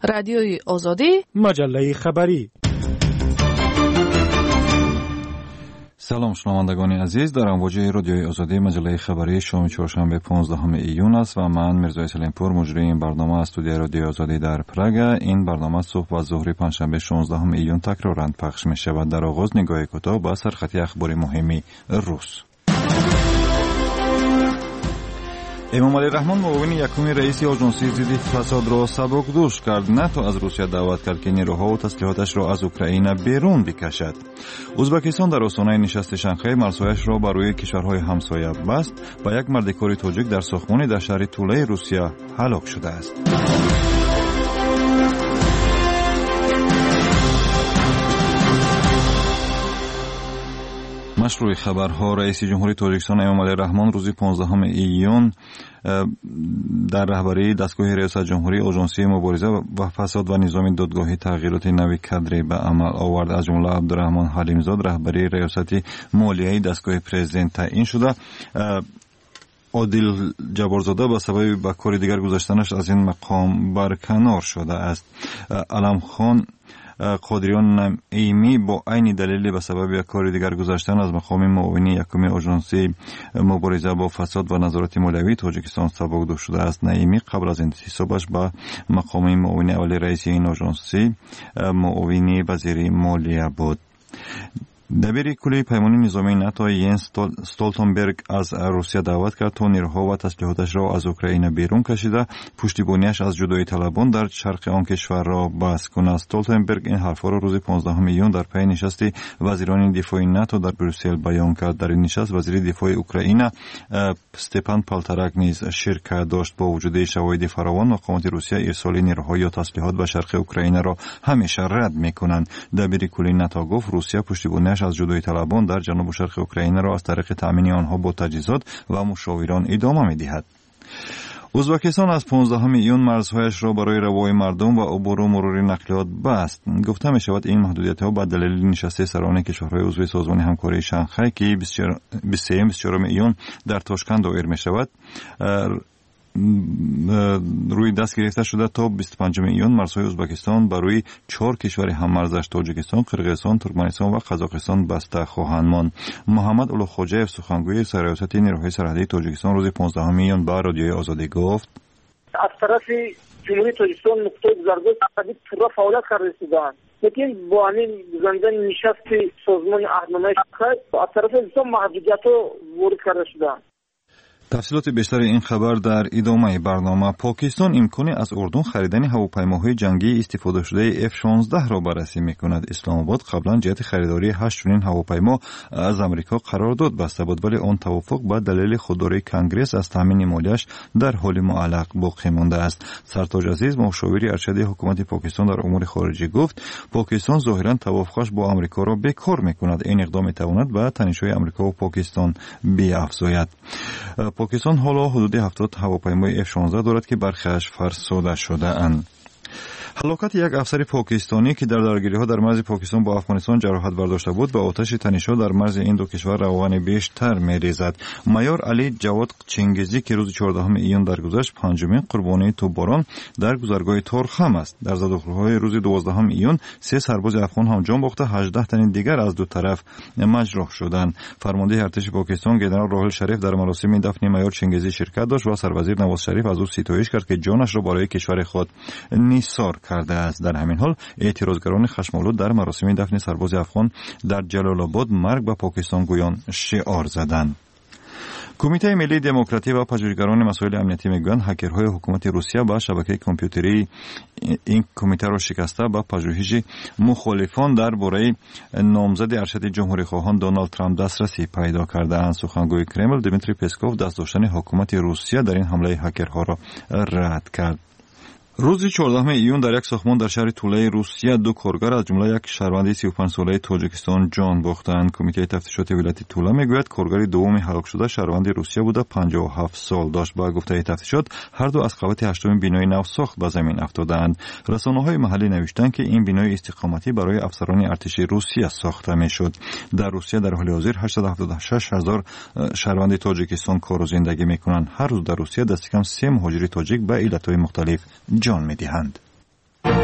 رادیوی آزادی، مجله خبری. سلام شنوندگان عزیز، در امواج رادیوی آزادی مجله خبری شام چهارشنبه 15 ایون است و من میرزا سلیمپور مجری این برنامه از استودیو رادیوی آزادی در پراگ. این برنامه صبح و ظهر پنجشنبه 16 ایون تکرارا پخش می شود. در آغاز نگاه کوتاه به سرخط اخبار مهمی روز. امام علی رحمان معاون یکم رئیس آژانسی ضد فساد را سبکدوش کرد. ناتو از روسیه دعوت کرد که نیروها و تسلیحاتش را از اوکراین بیرون بکشد. ازبکستان در آستانه نشست شانگهای مرزهایش را برای کشورهای همسایه بست و یک مردکار تاجیک در ساختمانی در شهر توله روسیه هلاک شده است. مشروع خبرها. رئیس جمهوری تاجیکستان امام علی رحمان روز 15 ایون در رهبری دستگاه ریاست جمهوری آژانسی مبارزه و فساد و نظام دادگاهی تغییرات نوی کادری به عمل آورد. از جمله عبدالرحمن حلیمزاد رهبری ریاست مالیایی دستگاه پرزیدنت تعیین شده. عادل جبارزاده به سبب به کار دیگر گذاشتنش از این مقام برکنار شده است. علم خان قادریان نعیمی با عین دلیل به سبب کار دیگر گذاشتن از مقام معاون یکم آژانسی مبارزه با فساد و نظارت مالیوی تاجیکستان سبکدوش شده است. نعیمی قبل از انتصابش به مقام معاون اول رئیس این آژانسی معاون وزیر مالیه بود. دبیر کلی پیمان نظامی ناتو ینس استولتنبرگ از روسیه دعوت کرد تا نیروها و تسلیحاتش را از اوکراین بیرون کشیده پشتیبانیش از جدایی طلبان در شرق آن کشور را بحث کند. استولتنبرگ این حرفا را روز 15 ایون در پی نشست وزیران دفاع ناتو در بروسل بیان کرد. در این نشست وزیر دفاع اوکراین استپان پالتراک نیز شرکت داشت. با وجود شواهد فراوان مقامات روسیه ارسال نیروها یا تسلیحات به شرق اوکراین را همیشه رد میکنند. دبیر کلی ناتو گفت روسیه پشتیبانی از جدایی طلبان در جنوب و شرق اوکراین را از طریق تامین آنها با تجهیزات و مشاوران ادامه می‌دهد. ازبکستان از 15 ایون مرزهایش را برای روای مردم و عبور و مرور نقلیات بست. گفته می شود این محدودیت‌ها به دلیل نشست سران کشورهای عضو سازمان همکاری شانگهای که 23 ایون در تاشکند دایر می شود روی دست گرفته شده. تا 25 ایون مرزهای ازبکستان برای 4 کشور هممرزش تاجیکستان، قرقیزستان، ترکمنستان و قزاقستان بسته خواهند ماند. محمد اولوخوجیف سخنگوی سرریاست نیروهای سرحدی تاجیکستان روز 15 ایون به رادیوی آزادی گفت از طرف جمهوری تاجیکستان نقطه گذرگاه تقریبا پورا فعالیت کرده شدند، لیکن با همین گذراندن نشست سازمان عهدنامه شانگهای از طرف ازبکستان محدودیت‌ها وارد کرده شدند. تفصیلات بیشتر این خبر در ادامه برنامه. پاکستان امکانی از اردن خریدن هواپیماهای جنگی استفاده شده F-16 را بررسی می‌کند. اسلام آباد قبلا جهت خریداری 8 چنین هواپیما از امریکا قرارداد بسته بود، ولی آن توافق به دلیل خودداری کنگره از تامین مالیش در حال معلق باقی مانده است. سرتاج عزیز مشاور ارشد حکومت پاکستان در امور خارجه گفت پاکستان ظاهرا توافقش با امریکا را بیکار می‌کند. این اقدام می‌تواند به تنش‌های امریکا و پاکستان بیافزاید. پاکستان حالا حدود 70 هواپیمای F-16 دارد که برخیش فرسوده شده اند. هلاکت یک افسر پاکستانی که در درگیری‌ها در مرز پاکستان با افغانستان جراحت برداشته بود به آتش تنش‌ها در مرز این دو کشور روان بیشتر می‌ریزد. مایور علی جواد چنگیزی که روز 14 ایون درگذشت پنجمین قربانی توپباران در گذرگاه تورخم است. در زدوخوهای روز 12 ایون 3 سرباز افغان هم جان باخته، 18 تن دیگر از دو طرف مجروح شدند. فرمانده ارتش پاکستان جنرال راحل شریف در مراسم دفن مایور چنگیزی شرکت داشت و سروزیر نواز شریف از او ستایش کرد که جانش را برای کشور خود نثار کرده است. در همین حال اعتراضگران خشم‌آلود در مراسم دفن سرباز افغان در جلال آباد مرگ به پاکستان گویان شعار زدند. کمیته ملی دموکراسی و پژوهشگران مسائل امنیتی میگویند هکرهای حکومت روسیه با شبکه کامپیوتری این کمیته را شکسته با پژوهش مخالفان درباره نامزد ارشد جمهوری خواهان دونالد ترامپ دسترسی پیدا کرده‌اند. سخنگوی کرمل دمیتری پسکوف دست داشتن حکومت روسیه در این حمله هکرها را رد کرد. روز 14 ایون در یک ساختمان در شهر توله روسیه 2 کارگر از جمله یک شهروند 35 ساله تاجیکستان جان باختند. کمیته تفتیشات ولایت توله میگوید کارگر دوم هلاک شده شهروند روسیه بوده، 57 سال داشت. با گفته تفتیشات هر دو از قوت 8 بینای نو ساخت به زمین افتادند. رسانه‌های محلی نوشتند که این بینای استقامتی برای افسران ارتش روسیه ساخته میشد. در روسیه در حال حاضر 876,000 شهروند تاجیکستان کار و زندگی میکنند. هر روز در روسیه دست کم 3 مهاجر تاجیک به علتهای مختلف جان می‌دهند.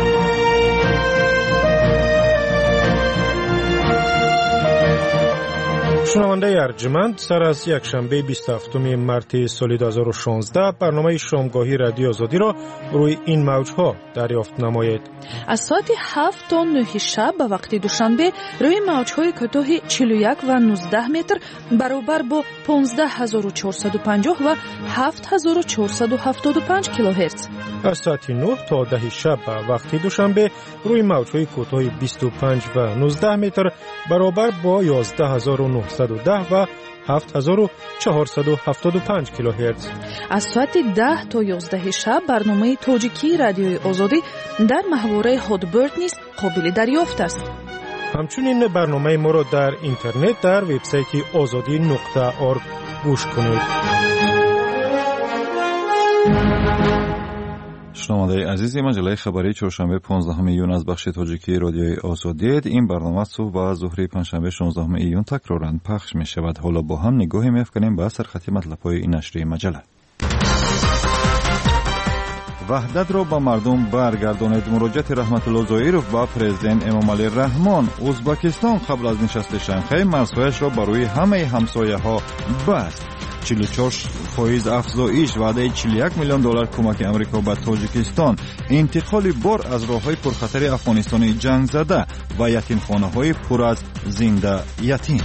شنونده ارجمند، سر از یک شنبه 27 مارس سال 2016 برنامه شامگاهی رادیو آزادی را روی این موجها دریافت نمایید. از ساعت 7 تا 9 شب به وقت دوشنبه روی موجهای کوتاه 41 و 19 متر برابر با 15450 و 7475 کیلوهرتز. از ساعت 9 تا 10 شب به وقت دوشنبه روی موجهای کوتاه 25 و 19 متر برابر با 11910 و 7475 کیلوهرتز. از ساعت 10 تا 11 شب برنامه تاجیکی رادیوی آزادی در محوره هادبرد نیز قابل دریافت است. همچنین برنامه ما را در اینترنت در وبسایت azadi.org گوش کنید. شنونده عزیز، مجله خبری چهارشنبه 15 ایون از بخش تاجیکی رادیوی آزادی. این برنامه صبح و ظهر پنجشنبه 16 ایون تکرارا پخش می شود. حالا با هم نگاهی می‌افکنیم به سرخط مطلب‌های این نشریه مجله. وحدت را به مردم برگردانید. مراجعت رحمت الله زایروف با پرزیدنت امامعلی رحمان. ازبکستان قبل از نشست شانگهای مرزهایش را برای همه همسایه‌ها بست. 44% افزایش، وعده 41 میلیون دلار کمک امریکا به تاجیکستان، انتقال بار از راههای پرخطر افغانستان جنگ زده و یتیمخانه‌های پر از زنده یتیم.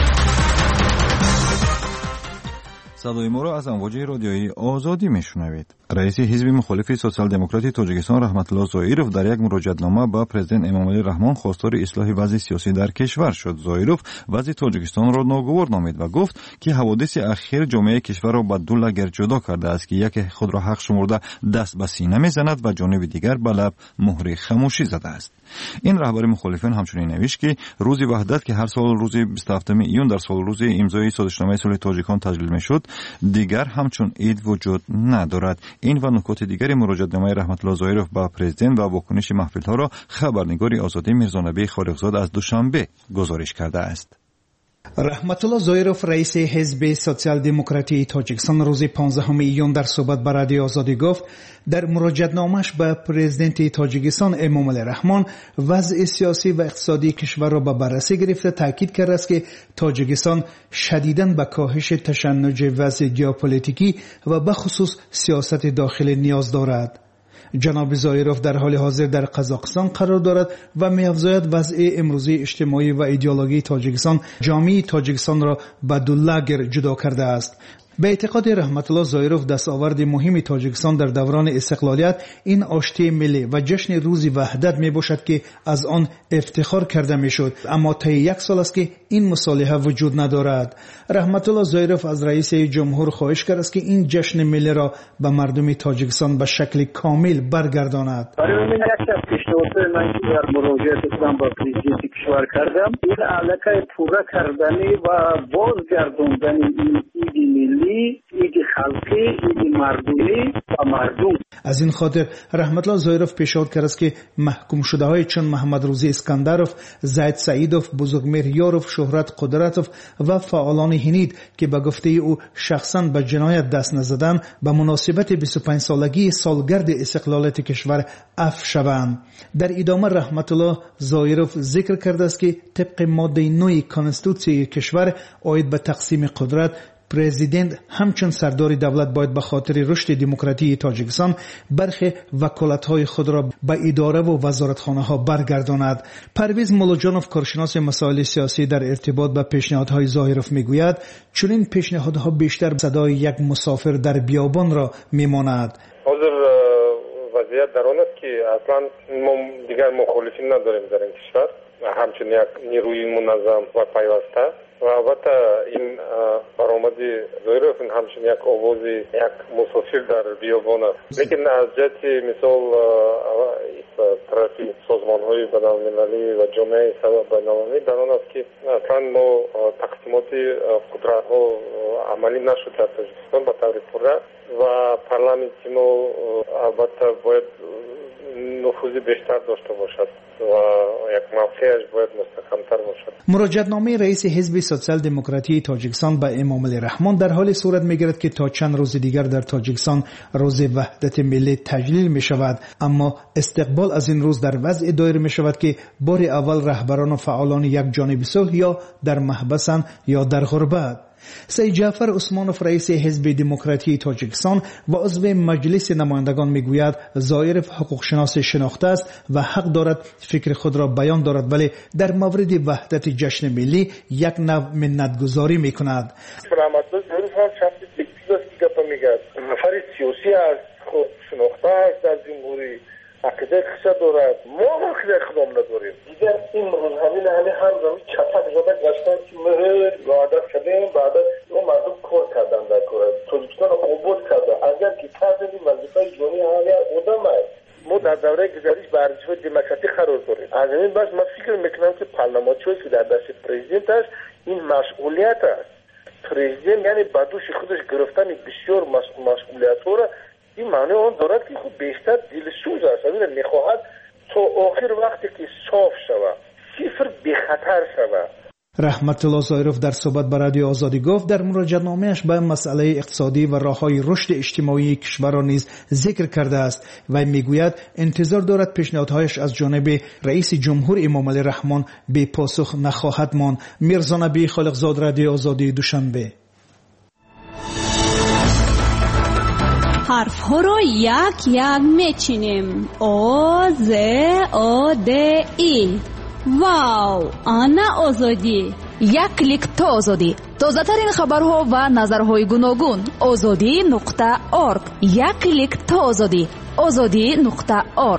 صدای ما را از امواج رادیویی آزادی میشنوید. رئیس حزب مخالف سوسیال دموکراتی تاجیکستان رحمت الله زایروف در یک مراجعتنامه به پرزیدنت امامعلی رحمان خواستار اصلاح وضع سیاسی در کشور شد. زایروف وضع تاجیکستان را ناگوار نامید و گفت که حوادث اخیر جامعه کشور را به دو لگر جدا کرده است که یک خود را حق شمرده دست به سینه میزند و جانب دیگر به لب مهر خاموشی زده است. این رهبر مخالفان همچنین نوشت که روز وحدت که هر سال روز 27 ایون در سال روز امضای سازشنامه صلح تاجیکان تجلیل میشد دیگر همچون عید وجود ندارد. این و نکات دیگر مراجعتنامه رحمت الله زایروف با پرزیدنت و واکنش محفل‌ها را خبرنگار آزادی میرزانبی خالقزاد از دوشنبه گزارش کرده است. رحمت الله زایروف رئیس حزب سوسیال دموکراتی تاجیکستان روز 15 ایون در صحبت با رادیو آزادی گفت در مراجعتنامه‌اش به پرزیدنت تاجیکستان امامعلی رحمان وضع سیاسی و اقتصادی کشور را به بررسی گرفته تاکید کرده است که تاجیکستان شدیداً به کاهش تشنج وضع ژئوپلیتیکی و به خصوص سیاست داخلی نیاز دارد. جناب زایروف در حال حاضر در قزاقستان قرار دارد و می‌افزاید وضع امروزی اجتماعی و ایدئولوژی تاجیکستان جامعه تاجیکستان را به دو لگر جدا کرده است. به اعتقاد رحمت الله زایروف دستاورد مهم تاجیکستان در دوران استقلالیت این آشتی ملی و جشن روز وحدت می باشد که از آن افتخار کرده می شد، اما طی یک سال است که این مصالحه وجود ندارد. رحمت الله زایروف از رئیس جمهور خواهش کرد است که این جشن ملی را به مردم تاجیکستان به شکل کامل برگرداند. من در مراجعه خودم با پرزیدنت کشور کردم این علاقه پورا کردنی و بازگرداندن این ایدی ملی، ایدی خلقی، ایدی مردمی و مردم. از این خاطر رحمت الله زایروف پیشنهاد کرد است که محکوم شده های چون محمد روزی اسکندروف، زید سعیدوف، بزرگمیر یاروف، شهرت قدرتوف و فعالان هنید که به گفته او شخصا به جنایت دست نزدند به مناسبت 25 سالگی سالگرد استقلالیت کشور عفو شوند. در ادامه رحمت الله زایروف ذکر کرده است که طبق ماده 9 کانستیتوسیون کشور عاید به تقسیم قدرت پرزیدنت همچون سردار دولت باید به خاطر رشد دموکراتی تاجیکستان برخی وکالت‌های خود را به اداره و وزارتخانه‌ها برگرداند. پرویز مولاجانوف کارشناس مسائل سیاسی در ارتباط به پیشنهادهای زایروف میگوید چون این پیشنهادها بیشتر صدای یک مسافر در بیابان را میماند. وضعیت در آن است که اصلا ما دیگر مخالفین نداریم در این کشور، همچنین یک نیروی منظم و پیوسته و البته این برآمد زایروف همچنین یک آواز یک مسافر در بیابان است. لیکن از جهت مثال طرفی سازمان‌های بین‌المللی و جامعه بین‌المللی در آن است که اصلا ما تقسیمات قدرت‌ها عملی نشد در تاجیکستان به طور پوره و پارلمانت ما البته باید نفوذ بیشتر داشته باشد و یک موقعش باید مستحکم‌تر باشد. مراجعه‌نامه رئیس حزب سوسیال دموکراتی تاجیکستان به امامعلی رحمان در حال صورت می‌گیرد که تا چند روز دیگر در تاجیکستان روز وحدت ملی تجلیل می‌شود، اما استقبال از این روز در وضع دایر می‌شود که بار اول رهبران و فعالان یک جانب صلح یا در محبسند یا در غربت. سید جعفر عثمانوف رئیس حزب دموکراتی تاجیکستان و عضو مجلس نمایندگان میگوید ظاهرف حقوق شناس شناخته است و حق دارد فکر خود را بیان دارد، ولی در مورد وحدت جشن ملی یک نوع منتگذاری میکند. رحمت‌الله ظاهرف هم شخص فکری است که گپ میگه، نفر سیاسی است، خود شناخته است در جمهوری، عقیده خیش دارد. ما عقیده خودم نداریم. دیگر این روزهای هم زمین چپک زده گشتن که مهر وعده کردیم، بعد اون مردم کار کردن در کار تاجیکستان آباد کرده. اگر که تازگی وظیفه جمهوری حالی آدم است، ما در دوره گذشته برجسته دموکراسی قرار داریم. از این بس من فکر میکنم که پارلمانچویی که در دست پرزیدنت است این مسئولیت است. پرزیدنت یعنی بدوش خودش گرفتن بسیار مسئولیت را این معنی اون دارد که خود بیشتر دلسوز است. اگر میخواهد تا آخر وقتی که صاف شود، صفر بی خطر شود. رحمت الله ظاهرف در صحبت با رادیو آزادی گفت در مراجعه‌نامه‌اش به مسئله اقتصادی و راه‌های رشد اجتماعی کشور را نیز ذکر کرده است و میگوید انتظار دارد پیشنهادهایش از جانب رئیس جمهور امامعلی رحمان بی پاسخ نخواهد ماند. میرزا نبی خالقزاد، رادیو آزادی، دوشنبه. حرف ها را یک یک میچینیم. آ ز آ د ای. واو، آنا آزادی. یک کلیک تا آزادی. تازه ترین خبرها و نظرهای گوناگون. azadi.org. یک کلیک تا آزادی. azadi.org.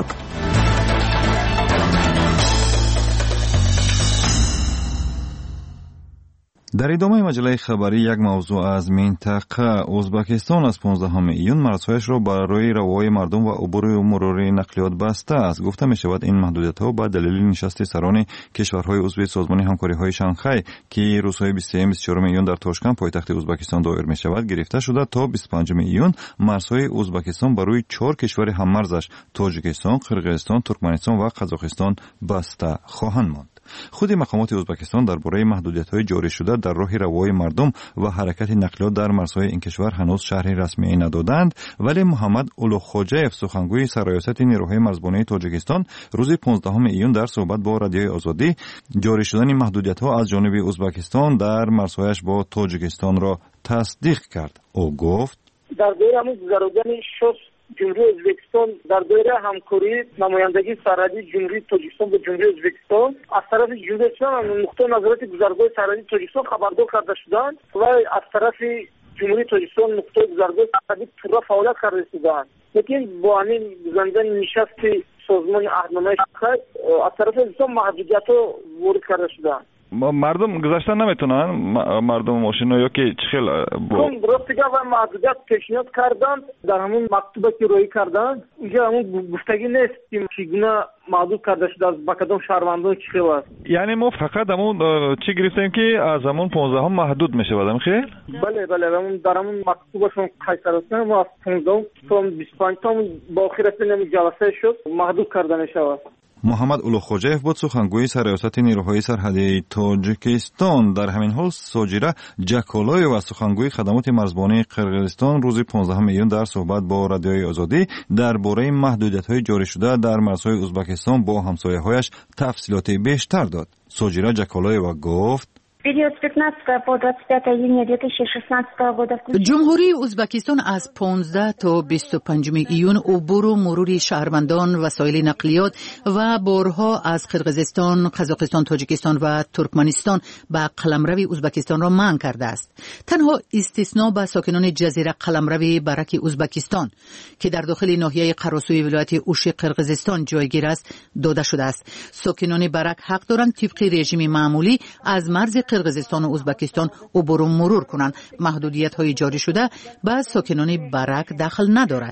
در ادامه مجله خبری یک موضوع از منطقه. ازبکستان از 15 ایون مرزهایش را برای روای مردم و عبور و مرور نقلیات بسته است. گفته می شود این محدودیت‌ها به دلیل نشست سران کشورهای عضو سازمان همکاری‌های شانگهای که روزهای 23-24 ایون در تاشکند پایتخت ازبکستان دایر می شود گرفته شده تا 25 ایون مرزهای ازبکستان برای 4 کشور هممرزش تاجیکستان، قرقیزستان، ترکمنستان و قزاقستان بسته خواهند ماند. خود مقامات ازبکستان درباره محدودیت‌های جاری شده در راه روای مردم و حرکت نقلیات در مرزهای این کشور هنوز شرح رسمی ندادند، ولی محمد اولوخوجیف سخنگوی سرریاست نیروهای مرزبانی تاجیکستان روز 15 ایون در صحبت با رادیوی آزادی جاری شدن محدودیت‌ها از جانب ازبکستان در مرزهایش با تاجیکستان را تصدیق کرد. او گفت در دوره همون گذراندن جمهوری ازبکستان در دوره همکاری نمایندگی سرحدی جمهوری تاجیکستان به جمهوری ازبکستان از طرف جمهوری ازبکستان نقطه نظارت گذرگاه سرحدی تاجیکستان خبردار کرده شدند و از طرف جمهوری تاجیکستان نقطه گذرگاه سرحدی پورا فعالیت کرده رسیدند. لیکن با همین گذراندن نشست سازمان عهدنامه شانگهای از طرف ازبکستان محدودیت‌ها وارد کرده شدند. مردم گذشتن نمیتونن، مردم ماشینا یا که چخیل درست دیگه و محدودیت پیشنهاد کردن در همون مکتوبی که روی کردن اینجا همون گفتگی نیست که چگونه محدود کرده شده از بکدام شهروندان چخیل است. یعنی ما فقط همون چی گرفتیم که از همون 15 هم محدود میشه بودم خیلی؟ بله همون در همون مکتوبشون قیصر هستن و از 15 تا 25 تا با آخر رسیدن جلسه شد محدود کرده میشود. محمد اولوخوجیف بود سخنگوی سرریاست نیروهای سرحدی تاجیکستان. در همین حال ساجیره جکالای و سخنگوی خدمات مرزبانی قرقیزستان روز 15 ایون در صحبت با رادیوی آزادی درباره محدودیت‌های جاری شده در مرزهای ازبکستان با همسایه‌هایش تفصیلات بیشتر داد. ساجیره جکالای و گفت период с 15 по 25 июня 2016 года. جمهوری ازبکستان از 15 تا 25 ایون عبور و مرور شهروندان، وسایل نقلیات و بارها از قرقیزستان، قزاقستان، تاجیکستان و ترکمنستان به قلمرو ازبکستان را منع کرده است. تنها استثناء به ساکنان جزیره قلمرو برک ازبکستان که در داخل ناحیه قراسوی ولایت اوش قرقیزستان جایگیر است داده شده است. ساکنان برک حق دارند طبق رژیم معمولی از مرز قرقیزستان و ازبکستان عبور و مرور کنند. محدودیت‌های جاری شده به ساکنان برک دخل ندارد.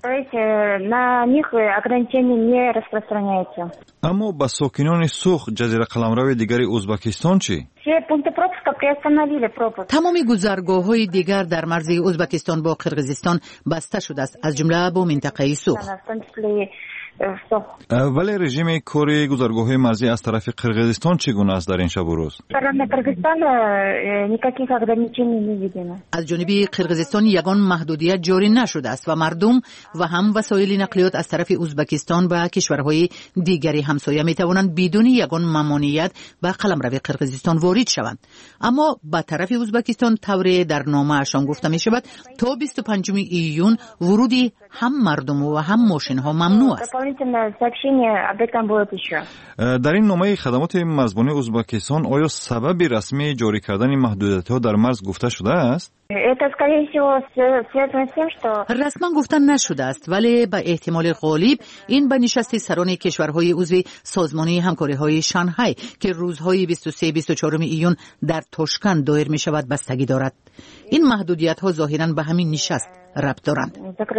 اما به ساکنان سوخ جزیره قلمرو دیگر ازبکستان چی؟ تمام گذرگاه‌های دیگر در مرز ازبکستان با قرقیزستان بسته شده است، از جمله با منطقه سوخ. ولی رژیم کره گذرگاه‌های مرزی از طرف قرقیزستان چگونه است در این شب و روز؟ از جانب قرقیزستان یگان محدودیت جاری نشده است و مردم و هم وسایل نقلیات از طرف ازبکستان و کشورهای دیگری همسایه می توانند بدون یگان ممانعت به قلمرو قرقیزستان وارد شوند. اما به طرف ازبکستان طوری در نامه‌شان گفته می شود تا 25 ایون ورودی هم مردم و هم ماشین ها ممنوع است. در این نامه خدمات مرزبانی ازبکستان آیا سبب رسمی جاری کردن محدودیت ها در مرز گفته شده است؟ رسما گفتن نشده است، ولی به احتمال غالب این به نشست سران کشورهای عضو سازمان همکاری های شانگهای که روزهای 23-24 ایون در تاشکند دایر می شود بستگی دارد. این محدودیت ها ظاهرا به همین نشست ربط دارند.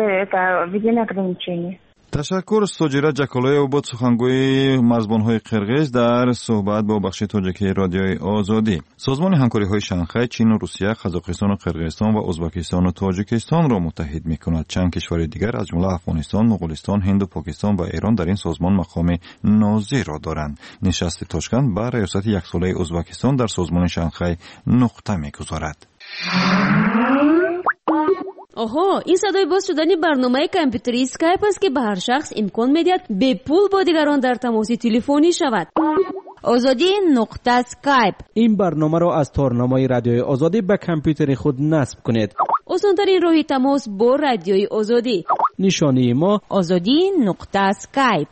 تشکر. سوجیرا جکالایو بود سخنگوی مرزبان‌های قرقیز در صحبت با بخش تاجیکی رادیوی آزادی. سازمان همکاری‌های شانگهای چین و روسیه، قزاقستان و قرقیزستان و ازبکستان و تاجیکستان را متحد می‌کند. چند کشور دیگر از جمله افغانستان، مغولستان، هند و پاکستان و ایران در این سازمان مقام ناظر را دارند. نشست تاشکند بر ریاست یک ساله ازبکستان در سازمان شانگهای نقطه می‌گذارد. آها، این صدای باز شدن برنامه کامپیوتری اسکایپ است که به هر شخص امکان می‌دهد به پول با دیگران در تماس تلفنی شود. آزادی نقطه اسکایپ. این برنامه را از تارنمای رادیوی آزادی به کامپیوتر خود نصب کنید. آسان‌ترین راه تماس با رادیوی آزادی. نشانی ما آزادی نقطه اسکایپ.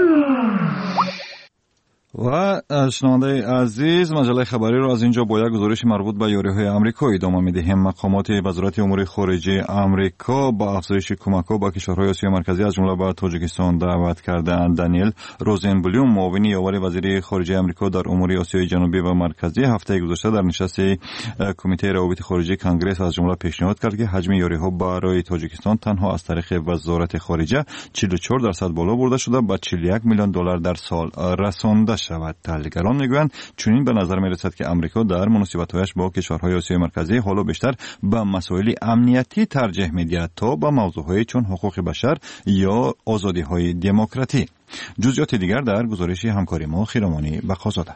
و شنونده عزیز، مجله خبری را از اینجا با یک گزارش مربوط به یاری‌های آمریکا ادامه می‌دهیم. مقامات وزارت امور خارجه آمریکا با افزایش کمک‌ها به کشورهای آسیا مرکزی از جمله به تاجیکستان دعوت کرده‌اند. دانیل روزنبلوم، معاون یاور وزیر خارجه آمریکا در امور آسیای جنوبی و مرکزی، هفته گذشته در نشست کمیته روابط خارجه کنگره از جمله پیشنهاد کرد که حجم یاری‌ها برای تاجیکستان تنها از طریق وزارت خارجه 44% بالا برده شده به 41 میلیون دلار در سال رسانده شود. تحلیلگران میگویند چنین به نظر میرسد که آمریکا در مناسبت‌هایش با کشورهای آسیای مرکزی حالا بیشتر به مسائل امنیتی ترجیح میدهد تا به موضوعهای چون حقوق بشر یا آزادی‌های دموکراتی. جزئیات دیگر در گزارش همکاری ما خیرامانی بخازاده.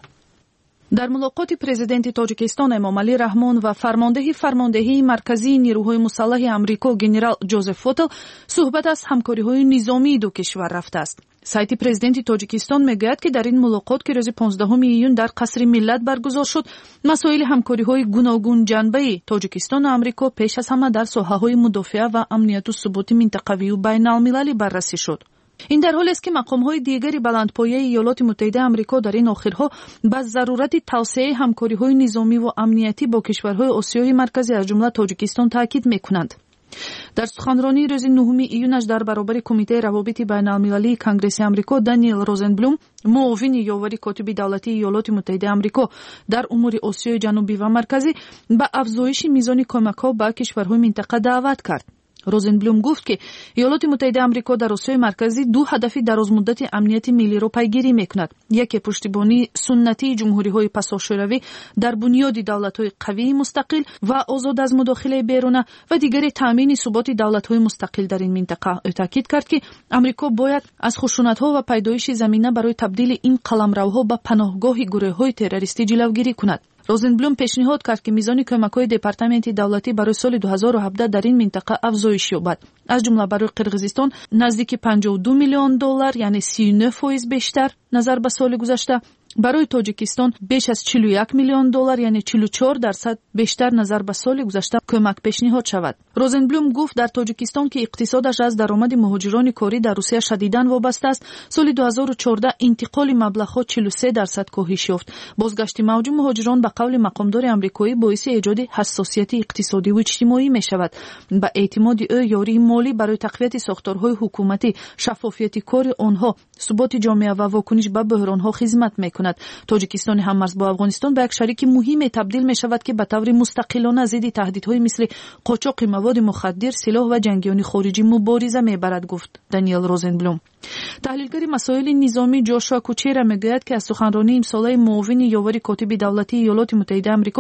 در ملاقات پرزیدنت تاجیکستان امامعلی رحمان و فرماندهی مرکزی نیروهای مسلح آمریکا گنرال جوزف فوتل صحبت از همکاری‌های نظامی دو کشور رفته است. سایت پرزیدنت تاجیکستان میگوید که در این ملاقات که روز 15 ایون در قصر ملت برگزار شد، مسائل همکاری‌های گوناگون جنبه تاجیکستان و آمریکا پیش از همه در ساحه‌های مدافعه و امنیت و ثبات منطقوی و بین‌المللی بررسی شد. این در حالی است که مقام‌های دیگری بلندپایه ایالات متحده آمریکا در این آخرها به ضرورت توسعه همکاری‌های نظامی و امنیتی با کشورهای آسیای مرکزی از جمله تاجیکستان تاکید می‌کنند. در سخنرانی روز 9 ایونش در برابر کمیته روابط بین‌المللی کنگره آمریکا، دانیل روزنبلوم، معاون یاور کاتب دولتی ایالات متحده آمریکا در امور آسیای جنوبی و مرکزی، به افزایش میزان کمک‌ها به کشورهای منطقه دعوت کرد. روزنبلوم گفت که ایالات متحده آمریکا در آسیای مرکزی دو هدف درازمدت امنیت ملی را پیگیری می‌کند. یکی پشتیبانی سنتی جمهوری‌های پساشوروی در بنیاد دولت‌های قوی مستقل و آزاد از مداخله بیرونه و دیگری تامین ثبات دولت‌های مستقل در این منطقه. تاکید کرد که آمریکا باید از خشونت‌ها و پیدایش زمینه برای تبدیل این قلمروها به پناهگاه گروه‌های تروریستی جلوگیری کند. روزنبلوم پیشنهاد کرد که میزان کمک‌های دپارتمنت دولتی برای سال 2017 در این منطقه افزایش یابد. از جمله برای قرقیزستان نزدیک 52 میلیون دلار یعنی 39% بیشتر نظر به سال گذشته، برای تاجیکستان بیش از 41 میلیون دلار یعنی 44% بیشتر نظر به سال گذشته کمک پیشنهاد شود. روزنبلوم گفت در تاجیکستان که اقتصادش از درآمد مهاجران کاری در روسیه شدیداً وابسته است، سال 2014 انتقال مبلغ‌ها 43% کاهش یافت. بازگشت موج مهاجران به قول مقامدار آمریکایی باعث ایجاد حساسیت اقتصادی و اجتماعی می شود. با اعتماد او یاری مالی برای تقویت ساختارهای حکومتی، شفافیت کار آنها، ثبات جامعه و واکنش به بحران‌ها خدمت می‌کند. تاجیکستان هم‌مرز با افغانستان به یک شریک مهم تبدیل می‌شود که به طور مستقلانه ضد تهدیدهای مثل قاچاق مواد مخدر، سلاح و جنگیان خارجی مبارزه می‌برد، گفت دانیل روزنبلوم. تحلیلگر مسائل نظامی جاشوا کوچیرا میگوید که از سخنرانی امساله معاون یاور کاتب دولتی ایالات متحده آمریکا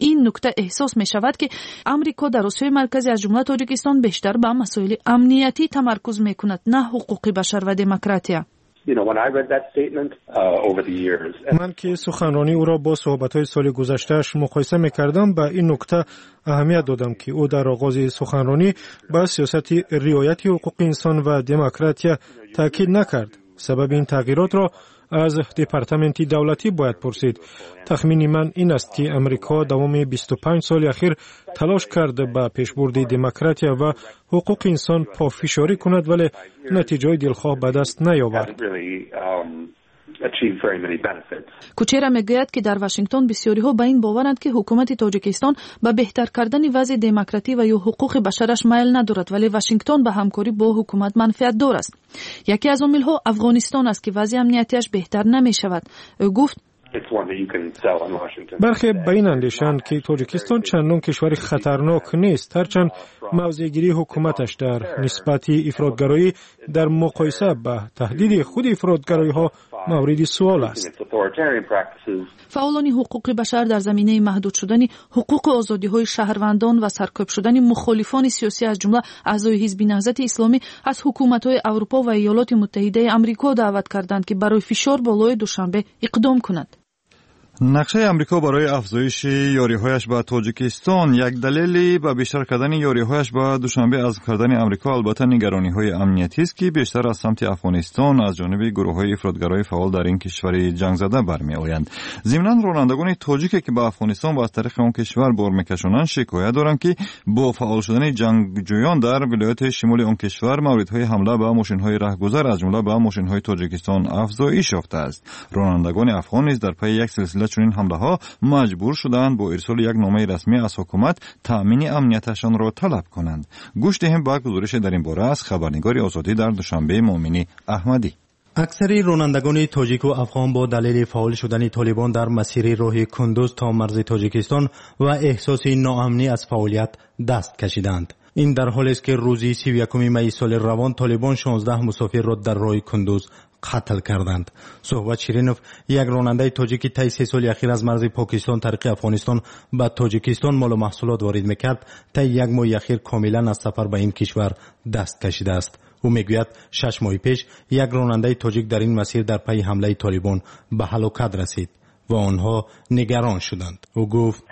این نکته احساس می شود که امریکا در آسیای مرکزی از جمله تاجیکستان بیشتر به مسائل امنیتی تمرکز می کند، نه حقوق بشر و دموکراسی. من که سخنرانی او را با صحبت‌های سال گذشته‌اش مقایسه می‌کردم، به این نکته اهمیت دادم که او در آغاز سخنرانی به سیاست رعایت حقوق انسان و دموکراسی تاکید نکرد. سبب این تغییرات را از دپارتمنت دولتی باید پرسید. تخمین من این است که امریکا دوام 25 سال اخیر تلاش کرده به پیشبرد دموکراسی و حقوق انسان پافشاری کند، ولی نتیجه دلخواه به دست نیاورد. کوچیرا میگوید که در واشنگتن بسیاری ها به این باورند که حکومت تاجیکستان به بهتر کردن وضع دموکراسی و یا حقوق بشرش میل ندارد، ولی واشنگتن به همکاری با حکومت منفعت دار است. یکی از عوامل ها افغانستان است که وضع امنیتیش بهتر نمی شود. او گفت برخی به این اندیشند که تاجیکستان چندان کشور خطرناک نیست، هرچند موضع‌گیری حکومتش در نسبت افراط‌گرایی در مقایسه به تهدید خود افراط‌گرایی‌ها مورد سوال است. فعالان حقوق بشر در زمینه محدود شدن حقوق و آزادی‌های شهروندان و سرکوب شدن مخالفان سیاسی از جمله اعضای حزب نهضت اسلامی از حکومت‌های اروپا و ایالات متحده آمریکا دعوت کردند که برای فشار بالای دوشنبه اقدام کنند. نقشه امریکا برای افزایش یاری‌هایش با تاجیکستان یک دلیلی به بیشتر کردن یاری‌هایش با دوشنبه از کردن امریکا البته نگرانی‌های امنیتی است که بیشتر از سمت افغانستان از جانب گروه‌های افراطگرای فعال در این کشور جنگ زده برمی‌آیند. ضمناً رانندگان تاجیکی که به افغانستان و از طریق آن کشور بار می‌کشانند شکایت دارند که با فعال شدن جنگجویان در ولایات شمال آن کشور موردهای حمله به ماشین‌های راهگذر از جمله به ماشین‌های تاجیکستان افزایش یافته است. رانندگان افغان نیز در پی یک سلسله چنین حمله ها مجبور شدند با ارسال یک نامه رسمی از حکومت تامین امنیتشان را طلب کنند. گوش دهیم به گزارش در این باره از خبرنگار آزادی در دوشنبه مومنی احمدی. اکثر رانندگان تاجیک و افغان با دلیل فعال شدن طالبان در مسیر راه کندوز تا مرز تاجیکستان و احساس ناامنی از فعالیت دست کشیدند. این در حالی است که روزی 31 می سال روان طالبان 16 مسافر را در راه کندوز قتل کردند. صحبت شیرینوف یک راننده تاجیکی طی 3 سال اخیر از مرز پاکستان طریق افغانستان به تاجیکستان مال و محصولات وارد میکرد، طی 1 ماه اخیر کاملا از سفر به این کشور دست کشیده است. او میگوید 6 ماه پیش یک راننده تاجیک در این مسیر در پی حمله طالبان به هلاکت رسید و آنها نگران شدند. او گفت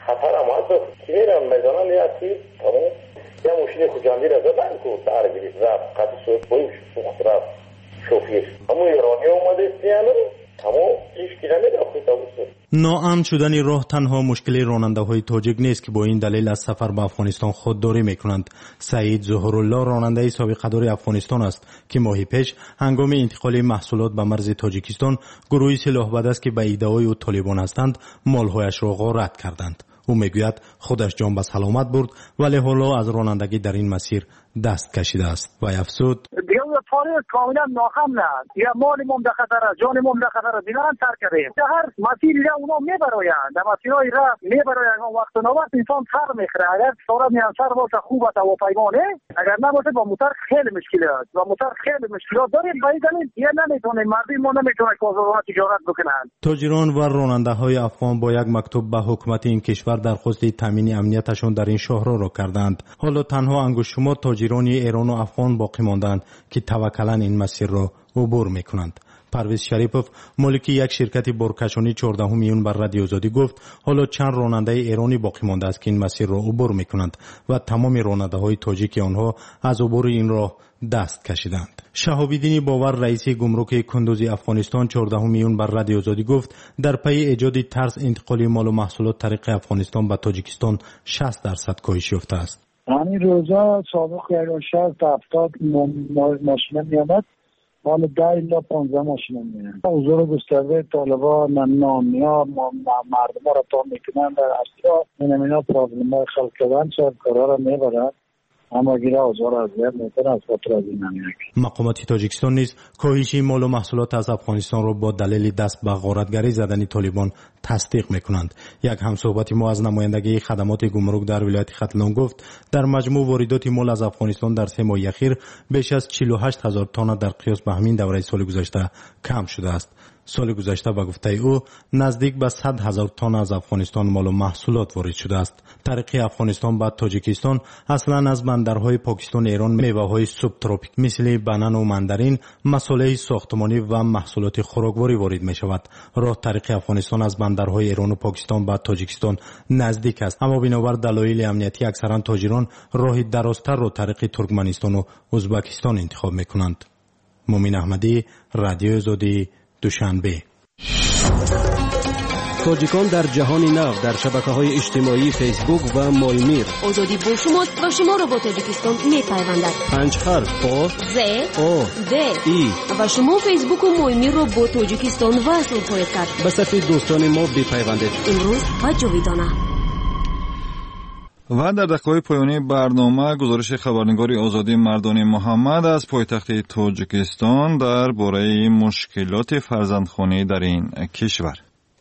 ناامن شدن راه تنها مشکل راننده های تاجیک نیست که با این دلیل از سفر به افغانستان خودداری میکنند. سعید ظهورالله راننده سابق دار افغانستان است که ماهی پیش هنگام انتقال محصولات به مرز تاجیکستان گروهی سلاح بدست که به ایده‌های او طالبان هستند مالهایش را غارت کردند. او میگوید خودش جان به سلامت برد ولی حالا از رانندگی در این مسیر دست کشیده است و افسود تاریخ کاملا ناخم نه یا مالمون در خطر است، جانمون در خطر است، دیگه هم ترک کردیم. در هر مسیری را اونا میبرایند، در مسیرهای را میبرایند. وقت نوبت انسان سر میخوره. اگر سرعت میانسر باشه خوب است و پیمانه، اگر نباشه با موتور خیلی مشکل است و موتور خیلی مشکلات داره. به این دلیل یه نمیتونه مردم ما نمیتونه کاروبار تجارت بکنند. تاجران و راننده های افغان با یک مکتوب به حکومت این کشور درخواست تامین امنیتشان در این شهرها را کردند. حالا تنها انگشت شمار تاجران ایران و افغان باقی ماندند که توکلاً این مسیر را عبور میکنند. پرویز شریفوف مالک یک شرکت بارکشانی 14 میلیون بر رادیو آزادی گفت حالا چند راننده ایرانی باقی مانده است که این مسیر را عبور میکنند و تمام راننده های تاجیک آنها از عبور این راه دست کشیدند. شهاب‌الدین باور رئیس گمرک کندوز افغانستان 14 میلیون بر رادیو آزادی گفت در پی ایجاد ترس انتقال مال و محصولات طریق افغانستان به تاجیکستان 60% کاهش یافته است. همین روزا سابق 60-70 ماشین میامد، حالا 10 الی 15 ماشین میاد. حضور گسترده طالبان نامیا مردم را تا میکنن در اصلا اینا پرابلم های خلق کردن شاید کارا را میبرن، اما گیره آزار از زیاد میتونه از خاطر از این نمیاد. مقامات تاجیکستان نیز کاهش مال و محصولات از افغانستان را با دلیل دست به غارتگری زدن طالبان تصدیق میکنند. یک همصحبت ما از نمایندگی خدمات گمرک در ولایت ختلان گفت در مجموع واردات مال از افغانستان در 3 ماه اخیر بیش از 48,000 تن در قیاس به همین دوره سال گذشته کم شده است. سال گذشته به گفته او نزدیک به 100,000 تن از افغانستان مال و محصولات وارد شده است. طریق افغانستان به تاجیکستان اصلا از بندرهای پاکستان ایران میوه‌های سوب تروپیک مثل بنان و ماندارین، مساله ساختمانی و محصولات خوراکواری وارد می شود. راه طریق افغانستان از بندرهای ایران و پاکستان به تاجیکستان نزدیک است، اما بنابر دلایل امنیتی اکثرا تاجران راه درازتر را طریق ترکمنستان و ازبکستان انتخاب می کنند. مومن احمدی، رادیو آزادی، دوشنبه. تاجیکان در جهان نو در شبکه‌های اجتماعی فیسبوک و مایمیر. آزادی با شماست و شما را با تاجیکستان می‌پیوندد. 5 حرف با ز او د ای و شما فیسبوک و مایمیر را با تاجیکستان وصل خواهید کرد. به صفحه دوستان ما بپیوندید. امروز و جاویدانه. و در دقایق پایانی برنامه گزارش خبرنگار آزادی مردان محمد از پایتخت تاجیکستان درباره مشکلات فرزندخوانی در این کشور.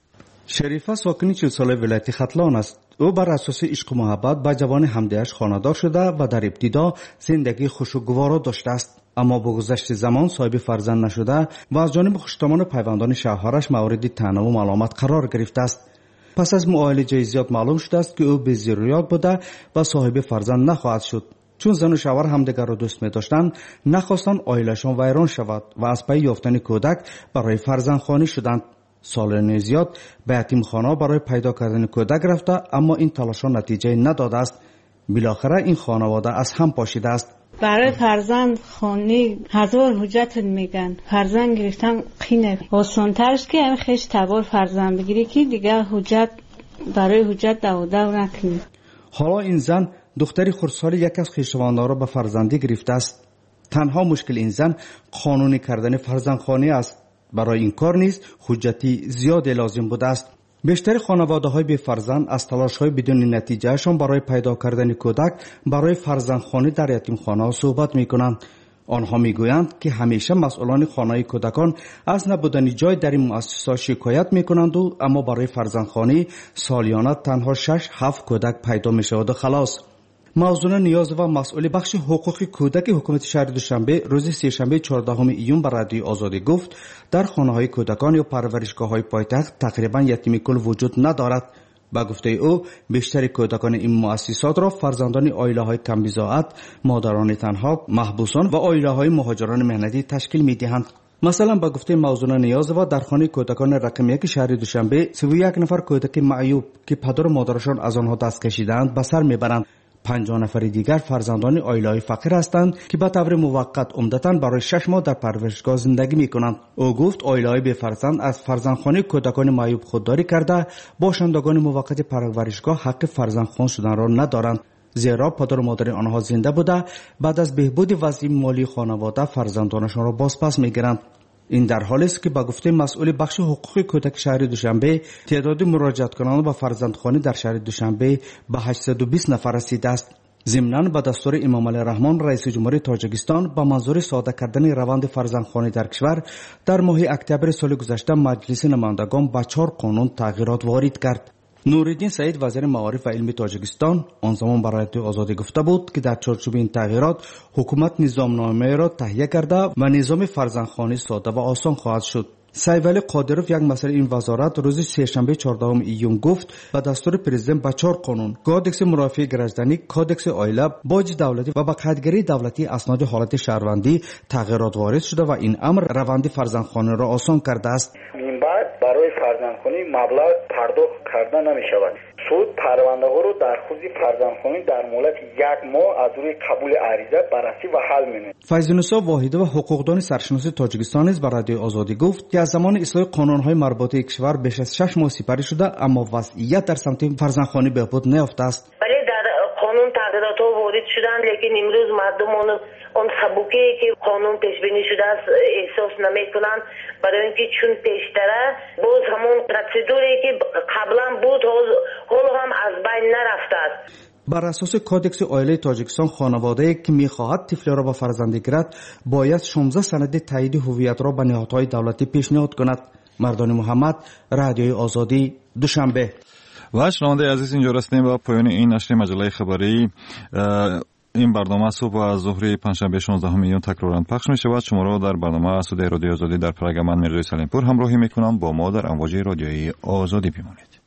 شریفه ساکن 40 ساله ولایت ختلان است. او بر اساس عشق و محبت با جوان همدیش خانه‌دار شده و در ابتدا زندگی خوشگوار داشته است، اما با گذشت زمان صاحب فرزند نشده و از جانب خوشتمان و پیوندان شوهرش مورد طعنه و ملامت قرار گرفته است. پس از معالجه زیاد معلوم شده است که او بی‌ضروریات بوده و صاحب فرزند نخواهد شد. چون زن و شوهر همدیگر را دوست می داشتند، نخواستند عائله‌شان ویران شود و از پی یافتن کودک برای فرزندخوانی شدند. سالانه زیاد به یتیمخانه برای پیدا کردن کودک رفته، اما این تلاش‌ها نتیجه نداده است. بالاخره این خانواده از هم پاشیده است. برای فرزند خانی هزار حجت میگن. فرزند گرفتن قینه آسان‌ترش که همین خیش تبار فرزند بگیری که دیگه حجت برای حجت دو نکنی. حالا این زن دختری خردسال یک از خویشاوندان را به فرزندی گرفته است. تنها مشکل این زن قانونی کردن فرزندخوانی است. برای این کار نیز حجتی زیاد لازم بوده است. بیشتر خانواده‌های بی فرزند از تلاش‌های بدون نتیجهشان برای پیدا کردن کودک برای فرزندخوانی در یتیمخانه‌ها صحبت می‌کنند. آنها می‌گویند که همیشه مسئولان خانه کودکان از نبودن جای در این مؤسسات شکایت می‌کنند و اما برای فرزندخوانی سالیانه تنها 6-7 کودک پیدا می‌شود و خلاص. موضوع نیاز و مسئول بخش حقوق کودک حکومت شهر دوشنبه روز سه‌شنبه 14 ایون بر رادیو آزادی گفت در خانه‌های کودکان یا پرورشگاه‌های پایتخت تقریباً یتیم کل وجود ندارد. با گفته او بیشتر کودکان این مؤسسات را فرزندان عائله‌های کم بضاعت، مادران تنها، محبوسان و عائله‌های مهاجران مهنتی تشکیل می‌دهند. مثلا با گفته موضوع نیاز و در خانه کودکان رقم 1 شهر دوشنبه 31 نفر کودک معیوب که پدر و مادرشان از آنها دست کشیدند به سر میبرند. 50 نفر دیگر فرزندان عائله‌های فقیر هستند که به طور موقت عمدتاً برای 6 ماه در پرورشگاه زندگی می‌کنند. او گفت عائله‌های بی فرزند از فرزندخوانی کودکان معیوب خودداری کرده، باشندگان موقت پرورشگاه حق فرزندخوان شدن را ندارند، زیرا پدر و مادر آنها زنده بوده بعد از بهبود وضع مالی خانواده فرزندانشان را بازپس می‌گیرند. این در حالی است که با گفته مسئول بخش حقوق کودک شهر دوشنبه تعداد مراجعت کنندگان به فرزندخوانی در شهر دوشنبه به 820 نفر رسیده است. ضمناً به دستور امام علی رحمان رئیس جمهوری تاجیکستان با منظور ساده کردن روند فرزندخوانی در کشور در ماه اکتبر سال گذشته مجلس نمایندگان با 4 قانون تغییرات وارد کرد. نورالدین سعید وزیر معارف و علم تاجیکستان آن زمان برای رادیو آزادی گفته بود که در چارچوب این تغییرات حکومت نظامنامه را تهیه کرده و نظام فرزندخوانی ساده و آسان خواهد شد. سیدولی قادروف یک مسئول این وزارت روز سه‌شنبه 14 ایون گفت با دستور پرزیدنت با 4 قانون، کودکس مرافعه گرجدنی، کودکس عائله، باج دولتی و بقیه‌گیری دولتی اسناد حالت شهروندی تغییرات وارد شده و این امر روند فرزندخوانی را آسان کرده است. این بعد برای فرزندخوانی مبلغ پرداخت کرده نمی شود. سود پرونده ها رو در خصوص فرزندخوانی در مدت 1 ماه از روی قبول عریضه بررسی و حل می‌نماید. فیض‌النسا واحده و حقوقدان سرشناس تاجیکستان نیز بر رادیو آزادی گفت که از زمان اصلاح قانون‌های مربوطه کشور بیش از 6 ماه سپری شده، اما وضعیت در سمت فرزندخوانی بهبود نیافته است. ولی در قانون تغییرات وارد شدند، لیکن امروز مردم اون سبکی که قانون پیش بینی شده است احساس نمی‌کنند، برای اینکه چون پیشتره باز همون پروسیدوری که قبلا بود حال هم از بین نرفته است. بر اساس کودکس عائله تاجیکستان خانواده‌ای که می‌خواهد طفل را به فرزندی گیرد باید 16 سند تایید هویت را به نهادهای دولتی پیشنهاد کند. مردان محمد، رادیوی آزادی، دوشنبه. و شنونده عزیز اینجا رسیدیم به پایان این نشر مجله خبری این برنامه صبح و ظهر پنجشنبه 16 میلیون تکرارا پخش می شود. شما را در برنامه اسود رادیو آزادی در پرگمان میرزای سلیمپور همراهی می کنم. با ما در امواج رادیویی آزادی بمانید.